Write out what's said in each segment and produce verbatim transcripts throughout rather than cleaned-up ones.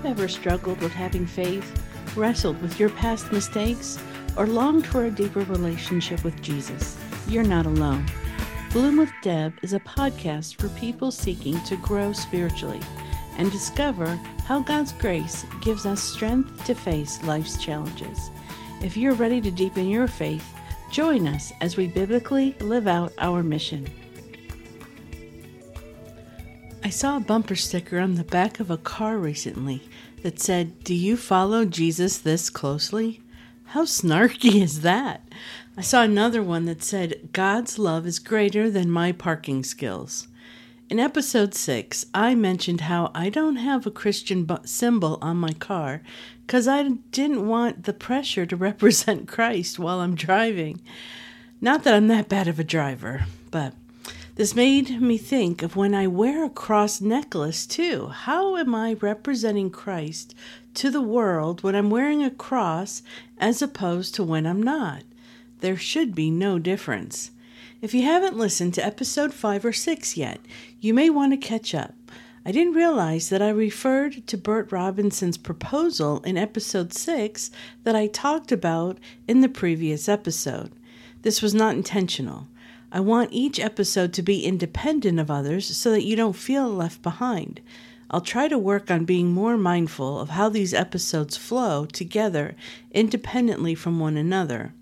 you ever struggled with having faith, wrestled with your past mistakes, or longed for a deeper relationship with Jesus? You're not alone. Bloom with Deb is a podcast for people seeking to grow spiritually and discover how God's grace gives us strength to face life's challenges. If you're ready to deepen your faith, join us as we biblically live out our mission. I saw a bumper sticker on the back of a car recently that said, "Do you follow Jesus this closely?" How snarky is that? I saw another one that said, "God's love is greater than my parking skills." In episode six, I mentioned how I don't have a Christian bu- symbol on my car because I didn't want the pressure to represent Christ while I'm driving. Not that I'm that bad of a driver, but this made me think of when I wear a cross necklace too. How am I representing Christ to the world when I'm wearing a cross as opposed to when I'm not? There should be no difference. If you haven't listened to episode five or six yet, you may want to catch up. I didn't realize that I referred to Bert Robinson's proposal in episode six that I talked about in the previous episode. This was not intentional. I want each episode to be independent of others so that you don't feel left behind. I'll try to work on being more mindful of how these episodes flow together independently from one another.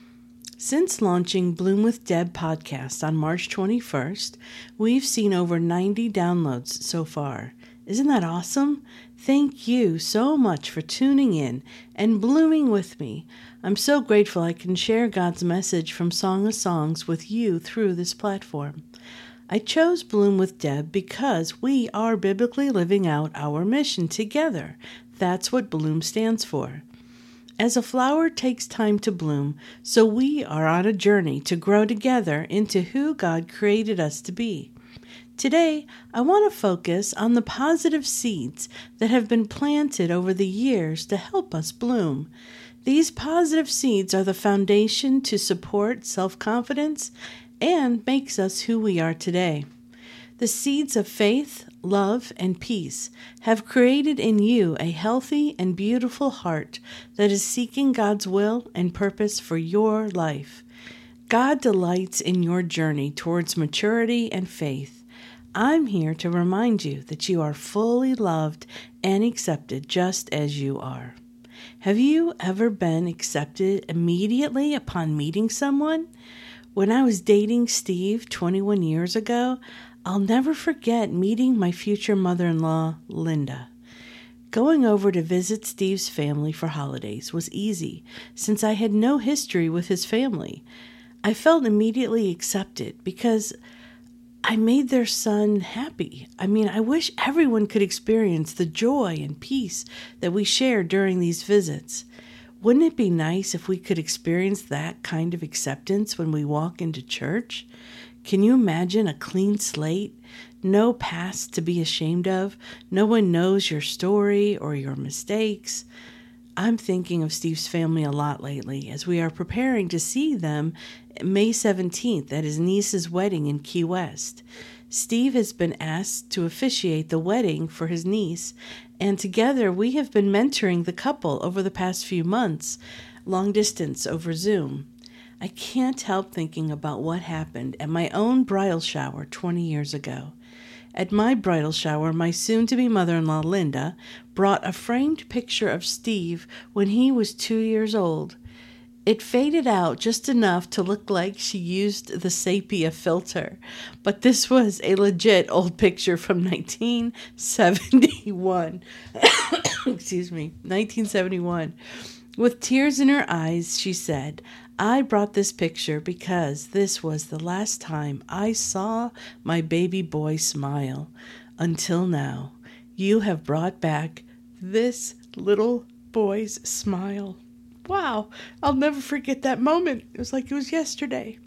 Since launching Bloom with Deb podcast on March twenty-first, we've seen over ninety downloads so far. Isn't that awesome? Thank you so much for tuning in and blooming with me. I'm so grateful I can share God's message from Song of Songs with you through this platform. I chose Bloom with Deb because we are biblically living out our mission together. That's what Bloom stands for. As a flower takes time to bloom, so we are on a journey to grow together into who God created us to be. Today, I want to focus on the positive seeds that have been planted over the years to help us bloom. These positive seeds are the foundation to support self-confidence and makes us who we are today. The seeds of faith, love, and peace have created in you a healthy and beautiful heart that is seeking God's will and purpose for your life. God delights in your journey towards maturity and faith. I'm here to remind you that you are fully loved and accepted just as you are. Have you ever been accepted immediately upon meeting someone? When I was dating Steve twenty-one years ago, I'll never forget meeting my future mother-in-law, Linda. Going over to visit Steve's family for holidays was easy, since I had no history with his family. I felt immediately accepted because I made their son happy. I mean, I wish everyone could experience the joy and peace that we share during these visits. Wouldn't it be nice if we could experience that kind of acceptance when we walk into church? Can you imagine a clean slate? No past to be ashamed of? No one knows your story or your mistakes? I'm thinking of Steve's family a lot lately as we are preparing to see them May seventeenth at his niece's wedding in Key West. Steve has been asked to officiate the wedding for his niece, and together we have been mentoring the couple over the past few months, long distance over Zoom. I can't help thinking about what happened at my own bridal shower twenty years ago. At my bridal shower, my soon-to-be mother-in-law, Linda, brought a framed picture of Steve when he was two years old. It faded out just enough to look like she used the sepia filter, but this was a legit old picture from nineteen seventy-one. Excuse me, nineteen seventy-one. With tears in her eyes, she said, "I brought this picture because this was the last time I saw my baby boy smile. Until now, you have brought back this little boy's smile." Wow, I'll never forget that moment. It was like it was yesterday.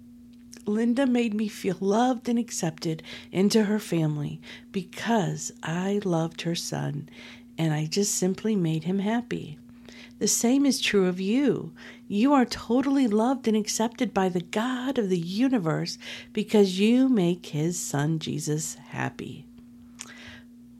Linda made me feel loved and accepted into her family because I loved her son, and I just simply made him happy. The same is true of you. You are totally loved and accepted by the God of the universe because you make his son Jesus happy.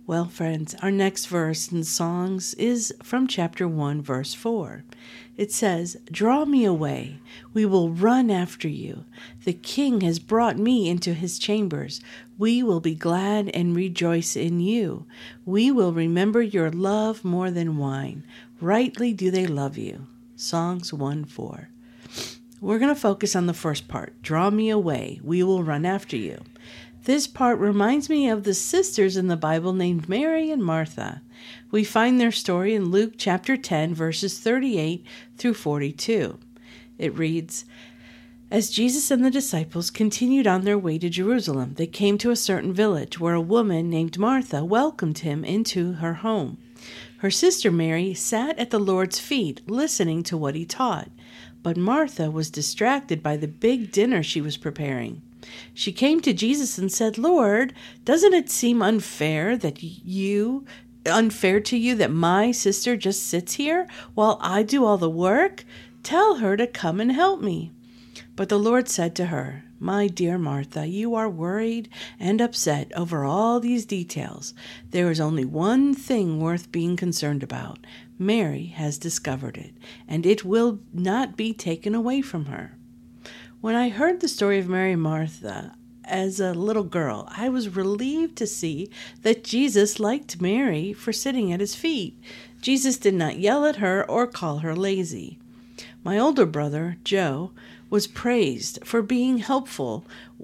Well, friends, our next verse in Songs is from chapter one, verse four. It says, "Draw me away, we will run after you. The King has brought me into his chambers. We will be glad and rejoice in you. We will remember your love more than wine. Rightly do they love you." Songs one four. We're going to focus on the first part. Draw me away, we will run after you. This part reminds me of the sisters in the Bible named Mary and Martha. We find their story in Luke chapter ten, verses thirty-eight through forty-two. It reads, "As Jesus and the disciples continued on their way to Jerusalem, they came to a certain village where a woman named Martha welcomed him into her home. Her sister Mary sat at the Lord's feet, listening to what he taught. But Martha was distracted by the big dinner she was preparing. She came to Jesus and said, "Lord, doesn't it seem unfair that you, unfair to you that my sister just sits here while I do all the work? Tell her to come and help me." But the Lord said to her, "My dear Martha, you are worried and upset over all these details. There is only one thing worth being concerned about. Mary has discovered it, and it will not be taken away from her." When I heard the story of Mary and Martha as a little girl, I was relieved to see that Jesus liked Mary for sitting at his feet. Jesus did not yell at her or call her lazy. My older brother, Joe, was praised for being helpful,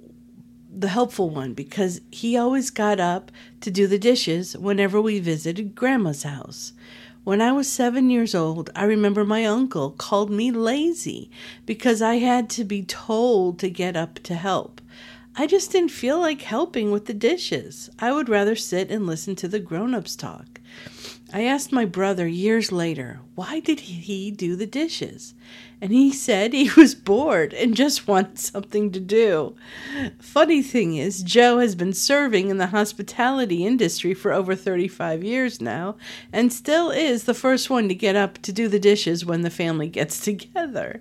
the helpful one, because he always got up to do the dishes whenever we visited Grandma's house. When I was seven years old, I remember my uncle called me lazy because I had to be told to get up to help. I just didn't feel like helping with the dishes. I would rather sit and listen to the grown-ups talk. I asked my brother years later, why did he do the dishes? And he said he was bored and just wanted something to do. Funny thing is, Joe has been serving in the hospitality industry for over thirty-five years now and still is the first one to get up to do the dishes when the family gets together.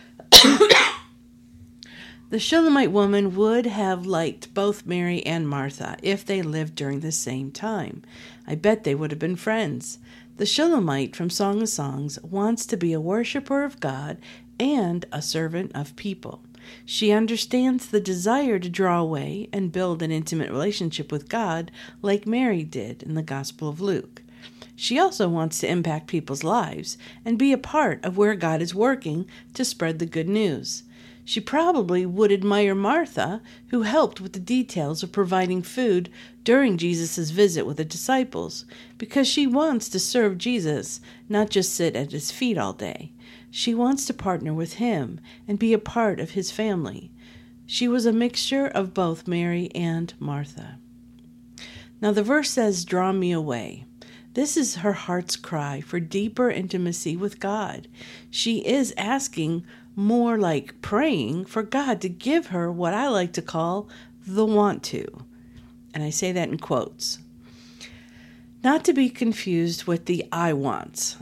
The Shulamite woman would have liked both Mary and Martha if they lived during the same time. I bet they would have been friends. The Shulamite from Song of Songs wants to be a worshiper of God and a servant of people. She understands the desire to draw away and build an intimate relationship with God like Mary did in the Gospel of Luke. She also wants to impact people's lives and be a part of where God is working to spread the good news. She probably would admire Martha, who helped with the details of providing food during Jesus' visit with the disciples, because she wants to serve Jesus, not just sit at his feet all day. She wants to partner with him and be a part of his family. She was a mixture of both Mary and Martha. Now the verse says, "Draw me away." This is her heart's cry for deeper intimacy with God. She is asking, more like praying, for God to give her what I like to call the want to. And I say that in quotes. Not to be confused with the I wants.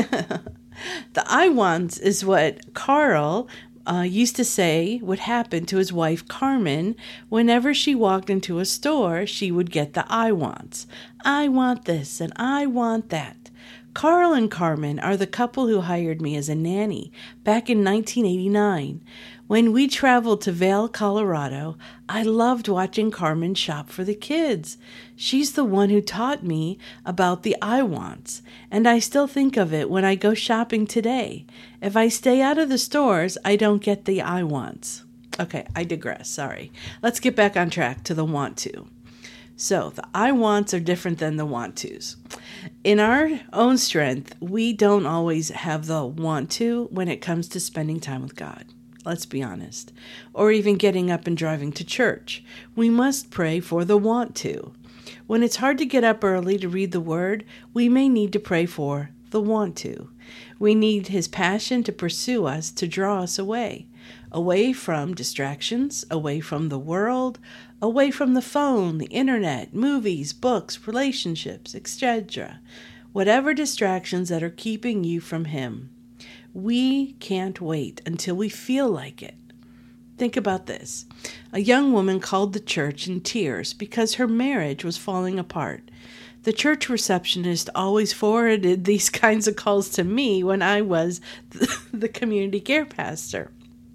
The I wants is what Carl uh, used to say would happen to his wife Carmen. Whenever she walked into a store, she would get the I wants. I want this and I want that. Carl and Carmen are the couple who hired me as a nanny back in nineteen eighty-nine. When we traveled to Vail, Colorado, I loved watching Carmen shop for the kids. She's the one who taught me about the I wants, and I still think of it when I go shopping today. If I stay out of the stores, I don't get the I wants. Okay, I digress, sorry. Let's get back on track to the want to. So the I wants are different than the want tos. In our own strength, we don't always have the want to when it comes to spending time with God. Let's be honest. Or even getting up and driving to church. We must pray for the want to. When it's hard to get up early to read the Word, we may need to pray for the want to. We need His passion to pursue us, to draw us away. Away from distractions, away from the world, away from the phone, the internet, movies, books, relationships, et cetera. Whatever distractions that are keeping you from Him. We can't wait until we feel like it. Think about this. A young woman called the church in tears because her marriage was falling apart. The church receptionist always forwarded these kinds of calls to me when I was the community care pastor.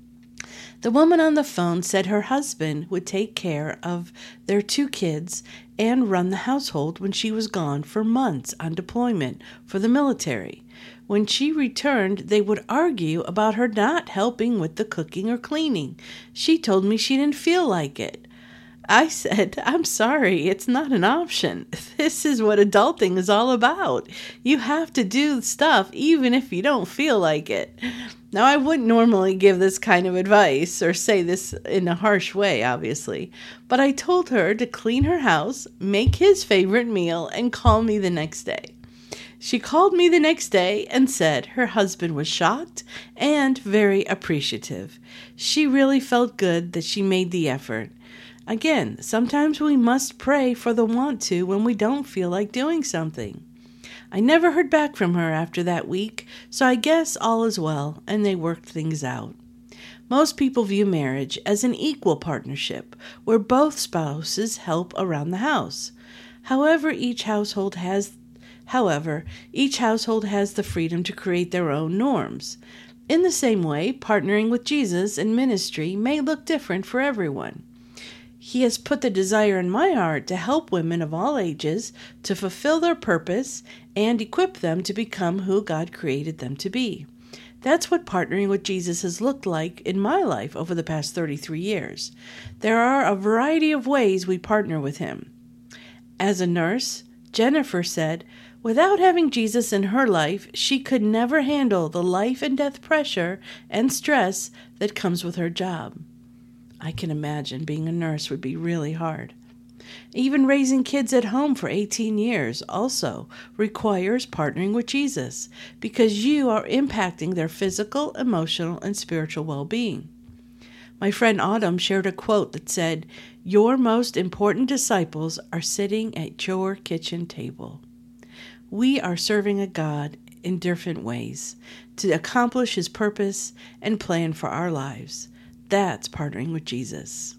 The woman on the phone said her husband would take care of their two kids and run the household when she was gone for months on deployment for the military. When she returned, they would argue about her not helping with the cooking or cleaning. She told me she didn't feel like it. I said, I'm sorry, it's not an option. This is what adulting is all about. You have to do stuff even if you don't feel like it. Now, I wouldn't normally give this kind of advice or say this in a harsh way, obviously, but I told her to clean her house, make his favorite meal, and call me the next day. She called me the next day and said her husband was shocked and very appreciative. She really felt good that she made the effort. Again, sometimes we must pray for the want to when we don't feel like doing something. I never heard back from her after that week, so I guess all is well, and they worked things out. Most people view marriage as an equal partnership, where both spouses help around the house. However, each household has, however, each household has the freedom to create their own norms. In the same way, partnering with Jesus in ministry may look different for everyone. He has put the desire in my heart to help women of all ages to fulfill their purpose and equip them to become who God created them to be. That's what partnering with Jesus has looked like in my life over the past thirty-three years. There are a variety of ways we partner with him. As a nurse, Jennifer said, without having Jesus in her life, she could never handle the life and death pressure and stress that comes with her job. I can imagine being a nurse would be really hard. Even raising kids at home for eighteen years also requires partnering with Jesus because you are impacting their physical, emotional, and spiritual well-being. My friend Autumn shared a quote that said, "Your most important disciples are sitting at your kitchen table." We are serving a God in different ways to accomplish his purpose and plan for our lives. That's partnering with Jesus.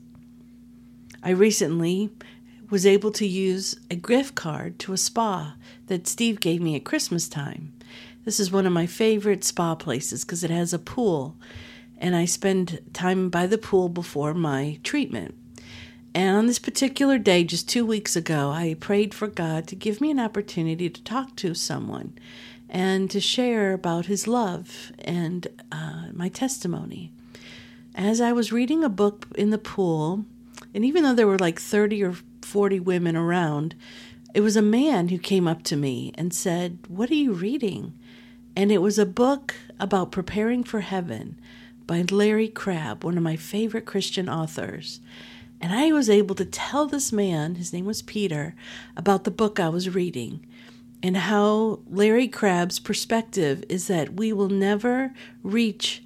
I recently was able to use a gift card to a spa that Steve gave me at Christmas time. This is one of my favorite spa places because it has a pool, and I spend time by the pool before my treatment. And on this particular day, just two weeks ago, I prayed for God to give me an opportunity to talk to someone and to share about his love and uh, my testimony. As I was reading a book in the pool, and even though there were like thirty or forty women around, it was a man who came up to me and said, "What are you reading?" And it was a book about preparing for heaven by Larry Crabb, one of my favorite Christian authors. And I was able to tell this man, his name was Peter, about the book I was reading and how Larry Crabb's perspective is that we will never reach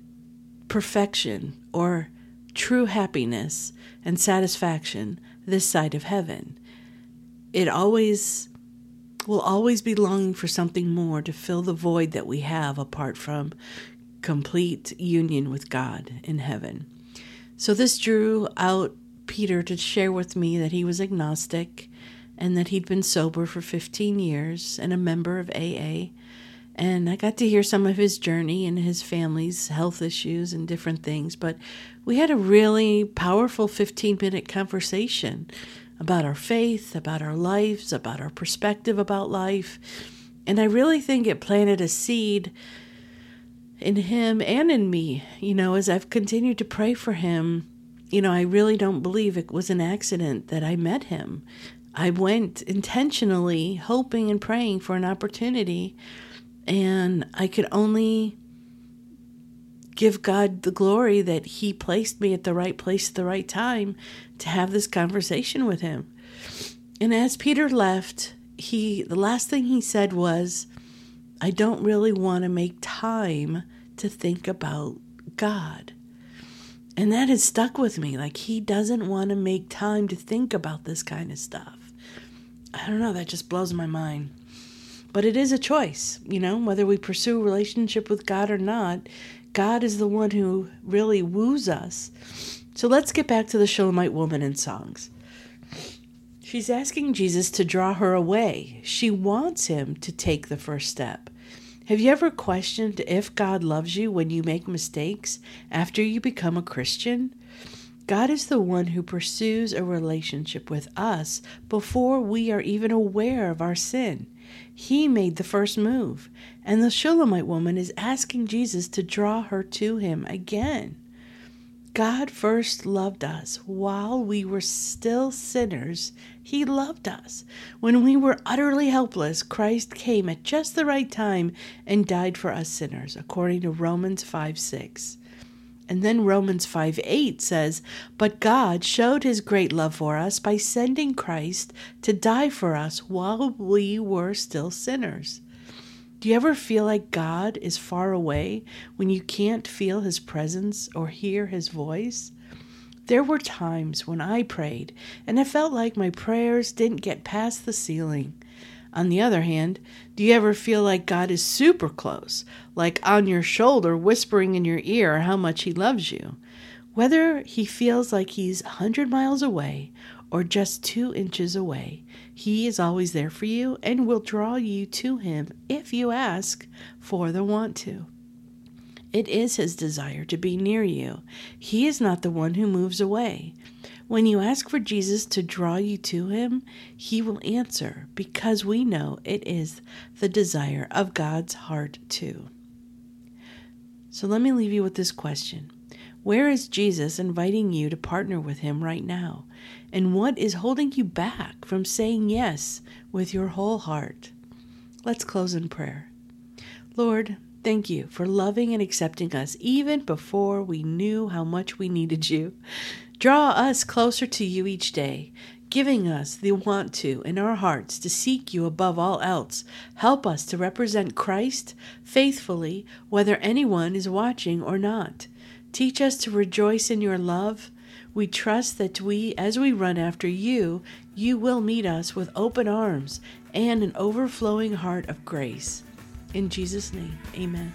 perfection or true happiness and satisfaction this side of heaven. It always will always be longing for something more to fill the void that we have apart from complete union with God in heaven. So this drew out Peter to share with me that he was agnostic and that he'd been sober for fifteen years and a member of A A. And I got to hear some of his journey and his family's health issues and different things. But we had a really powerful fifteen-minute conversation about our faith, about our lives, about our perspective about life. And I really think it planted a seed in him and in me. You know, as I've continued to pray for him, you know, I really don't believe it was an accident that I met him. I went intentionally hoping and praying for an opportunity. And I could only give God the glory that he placed me at the right place at the right time to have this conversation with him. And as Peter left, he the last thing he said was, "I don't really want to make time to think about God." And that has stuck with me. Like, he doesn't want to make time to think about this kind of stuff. I don't know, that just blows my mind. But it is a choice, you know, whether we pursue a relationship with God or not. God is the one who really woos us. So let's get back to the Shulamite woman in songs. She's asking Jesus to draw her away. She wants him to take the first step. Have you ever questioned if God loves you when you make mistakes after you become a Christian? God is the one who pursues a relationship with us before we are even aware of our sin. He made the first move, and the Shulamite woman is asking Jesus to draw her to him again. God first loved us while we were still sinners. He loved us. When we were utterly helpless, Christ came at just the right time and died for us sinners, according to Romans five six. And then Romans five eight says, "But God showed his great love for us by sending Christ to die for us while we were still sinners." Do you ever feel like God is far away when you can't feel his presence or hear his voice? There were times when I prayed and I felt like my prayers didn't get past the ceiling. On the other hand, do you ever feel like God is super close, like on your shoulder, whispering in your ear how much he loves you? Whether he feels like he's a hundred miles away or just two inches away, he is always there for you and will draw you to him if you ask for the want to. It is his desire to be near you. He is not the one who moves away. When you ask for Jesus to draw you to him, he will answer, because we know it is the desire of God's heart too. So let me leave you with this question. Where is Jesus inviting you to partner with him right now? And what is holding you back from saying yes with your whole heart? Let's close in prayer. Lord, thank you for loving and accepting us even before we knew how much we needed you. Draw us closer to you each day, giving us the want to in our hearts to seek you above all else. Help us to represent Christ faithfully, whether anyone is watching or not. Teach us to rejoice in your love. We trust that we, as we run after you, you will meet us with open arms and an overflowing heart of grace. In Jesus' name, amen.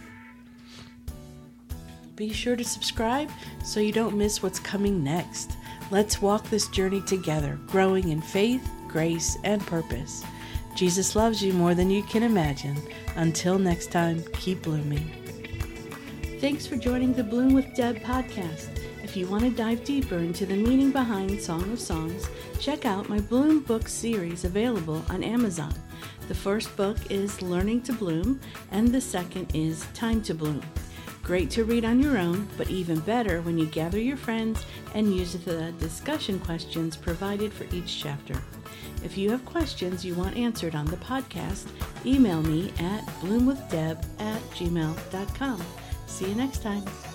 Be sure to subscribe so you don't miss what's coming next. Let's walk this journey together, growing in faith, grace, and purpose. Jesus loves you more than you can imagine. Until next time, keep blooming. Thanks for joining the Bloom with Deb podcast. If you want to dive deeper into the meaning behind Song of Songs, check out my Bloom book series available on Amazon. The first book is Learning to Bloom, and the second is Time to Bloom. Great to read on your own, but even better when you gather your friends and use the discussion questions provided for each chapter. If you have questions you want answered on the podcast, email me at bloomwithdeb at gmail dot com. See you next time.